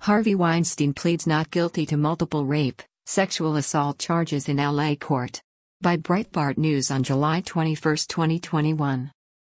Harvey Weinstein pleads not guilty to multiple rape, sexual assault charges in LA court. By Breitbart News on July 21, 2021.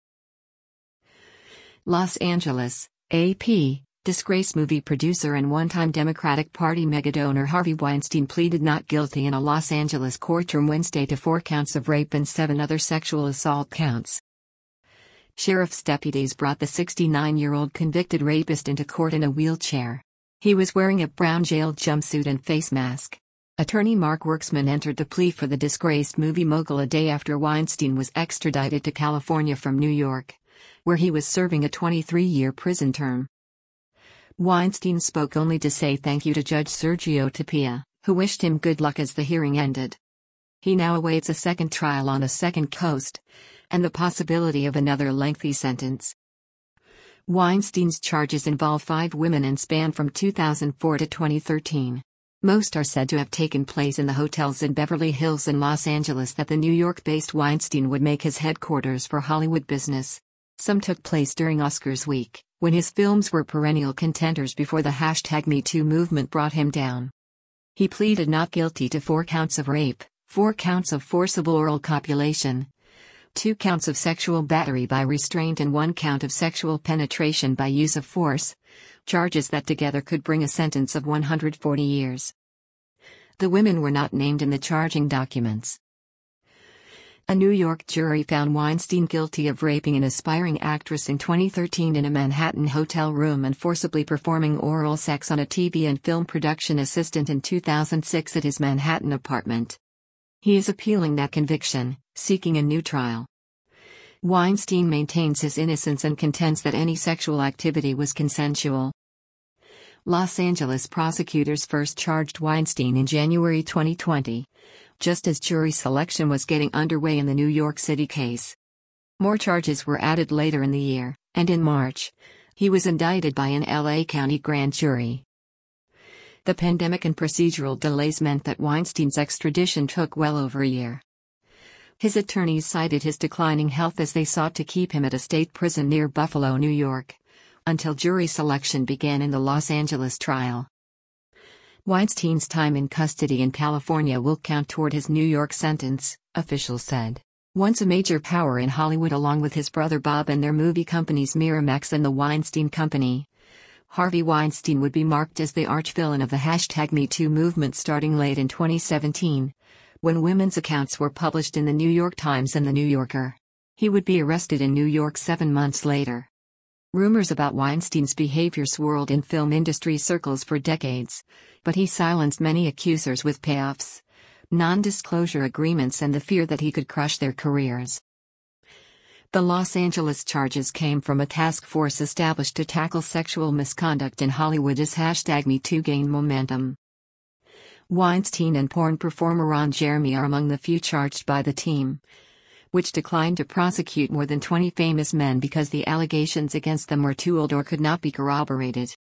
Los Angeles, AP. Disgraced movie producer and one-time Democratic Party megadonor Harvey Weinstein pleaded not guilty in a Los Angeles courtroom Wednesday to 4 counts of rape and 7 other sexual assault counts. Sheriff's deputies brought the 69-year-old convicted rapist into court in a wheelchair. He was wearing a brown jail jumpsuit and face mask. Attorney Mark Werksman entered the plea for the disgraced movie mogul a day after Weinstein was extradited to California from New York, where he was serving a 23-year prison term. Weinstein spoke only to say thank you to Judge Sergio Tapia, who wished him good luck as the hearing ended. He now awaits a second trial on a second coast, and the possibility of another lengthy sentence. Weinstein's charges involve 5 women and span from 2004 to 2013. Most are said to have taken place in the hotels in Beverly Hills and Los Angeles that the New York-based Weinstein would make his headquarters for Hollywood business. Some took place during Oscars week, when his films were perennial contenders before the #MeToo movement brought him down. He pleaded not guilty to 4 counts of rape, 4 counts of forcible oral copulation, 2 counts of sexual battery by restraint and 1 count of sexual penetration by use of force, charges that together could bring a sentence of 140 years. The women were not named in the charging documents. A New York jury found Weinstein guilty of raping an aspiring actress in 2013 in a Manhattan hotel room and forcibly performing oral sex on a TV and film production assistant in 2006 at his Manhattan apartment. He is appealing that conviction, seeking a new trial. Weinstein maintains his innocence and contends that any sexual activity was consensual. Los Angeles prosecutors first charged Weinstein in January 2020, just as jury selection was getting underway in the New York City case. More charges were added later in the year, and in March, he was indicted by an LA County grand jury. The pandemic and procedural delays meant that Weinstein's extradition took well over a year. His attorneys cited his declining health as they sought to keep him at a state prison near Buffalo, New York, until jury selection began in the Los Angeles trial. Weinstein's time in custody in California will count toward his New York sentence, officials said. Once a major power in Hollywood along with his brother Bob and their movie companies Miramax and the Weinstein Company, Harvey Weinstein would be marked as the arch-villain of the #MeToo movement starting late in 2017, when women's accounts were published in the New York Times and the New Yorker. He would be arrested in New York 7 months later. Rumors about Weinstein's behavior swirled in film industry circles for decades, but he silenced many accusers with payoffs, non-disclosure agreements and the fear that he could crush their careers. The Los Angeles charges came from a task force established to tackle sexual misconduct in Hollywood as #MeToo gained momentum. Weinstein and porn performer Ron Jeremy are among the few charged by the team, which declined to prosecute more than 20 famous men because the allegations against them were too old or could not be corroborated.